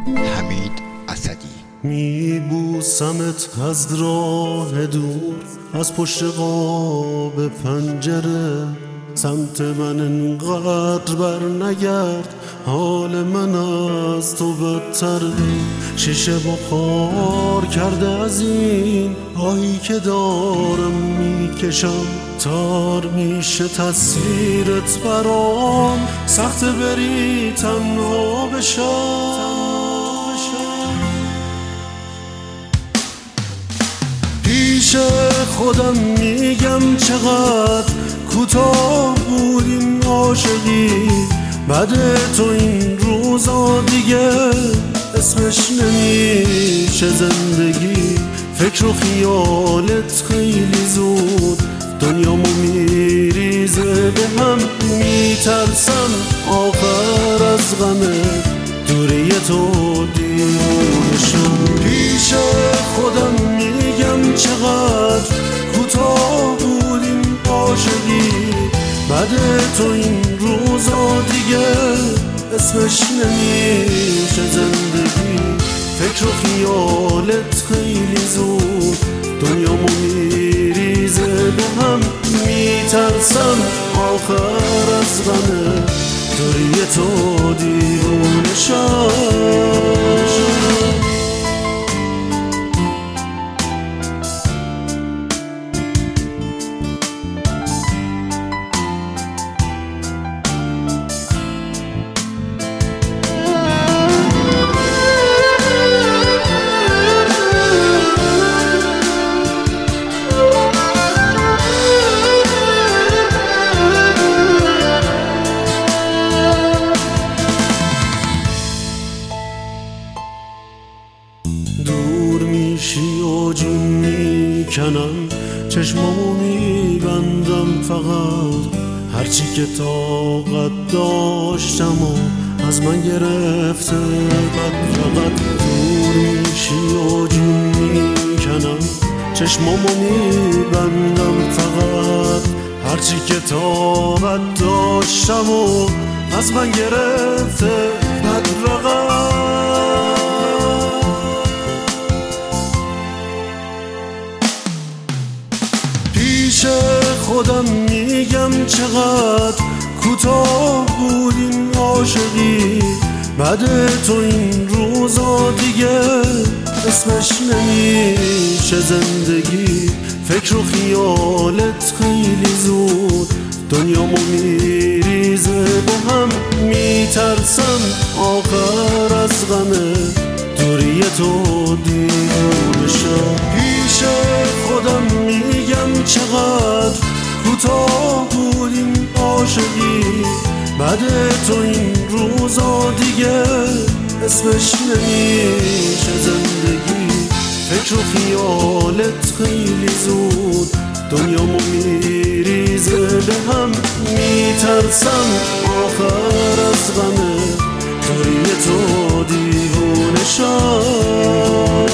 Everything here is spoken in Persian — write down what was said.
حمید اسدی. میبوسمت از راه دور، از پشت قاب پنجره، سمت من انقدر بر نگرد، حال من از تو بدتره. شیشه بخار کرده از این آهی که دارم میکشم، تار میشه تصویرت برام، سخت بری تنها بشم. پیش خودم میگم چقدر کوتاه بود این عاشقی، بعد تو این روزا دیگه اسمش نمیشه زندگی. فکر و خیالت خیلی زود دنیامو میریزه به هم، میترسم آخر از غمه دوری تو دیوونه شم. پیش خودم میگم چقدر کوتاه بود این عاشقی، بعد تو این روزا دیگه اسمش نمیشه زندگی. فکر و خیالت خیلی زود دنیامو میریزه به هم، میترسم آخر از غمه دوری تو دیوونه شم. دور میشی و جون میکنم، چشمامو میبندم فقط، هرچی که طاقت داشتم و از من گرفته بد فقط. دور میشی و جون میکنم، چشمامو میبندم فقط، هرچی که طاقت داشتم و از من گرفته بد فقط. پیش خودم میگم چقدر کوتاه بود این عاشقی، بعد تو این روزا دیگه اسمش نمیشه زندگی. فکر و خیالت خیلی زود دنیامو میریزه به هم، میترسم آخر از غمه دوری تو دیوونه شم. پیش خودم میگم چقدر کوتاه بود این عاشقی، بعد تو این روزا دیگه اسمش نمیشه زندگی. فکر و خیالت خیلی زود دنیامو میریزه به هم، میترسم آخر از غمه دوری تو دیوونه شم.